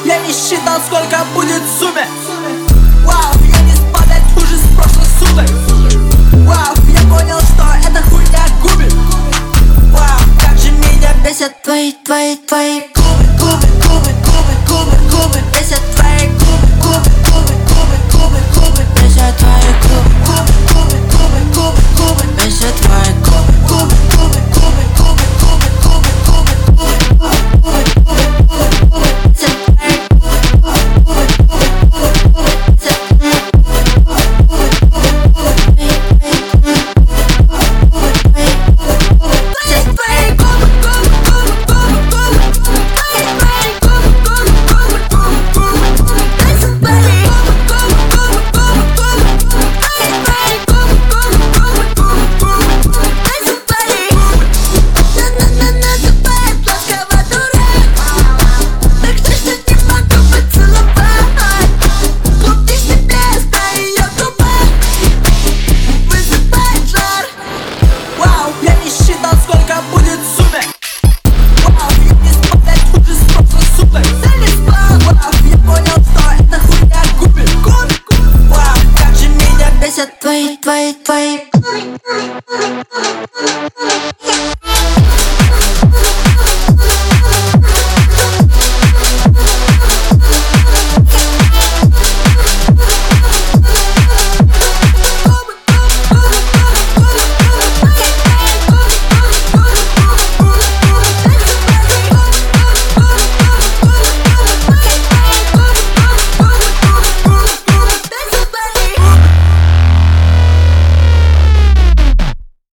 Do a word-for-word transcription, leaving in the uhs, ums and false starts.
я не считал, сколько будет в сумме. Вау, я не спал пять ужас прошлых суток. Вау, я понял, что эта хуйня губит. Вау, как же меня бесят твои, твои, твои губы, губы, губы, губы, губы, губы. Бесят твои губы, губы, губы, губы, губы, губы. Бесят твои губы, губы, губы, губы, губы, губы. Бесят твои губы, губы, губы, губы, губы, губы, губы, губы, губы, губы, губы, губы, губы. Бесят твои губы, губы, губы, губы, губы, губы. Бесят твои губы, губы, губы, губы, губы, губы, губы. Бесят твои губы, губы, губы, губы, губы. Твои, твои губы, губы, губы, губы, губы. Бесят твои губы, губы, губы, губы, губы. Твои, твои губы, губы, губы, губы, губы. Бесят твои губы. На-на-на-на, тупая, ласково дурак. Так что ж не могу поцеловать. Клубничный блеск на ее губах вызывает жар. Вау, я не считал, сколько будет в сумме. Вау, я не спал пять ужас прошлых суток. Ты не спал. Вау, я понял, что эта хуйня губит. Вау, как же меня бесят твои, твои, твои.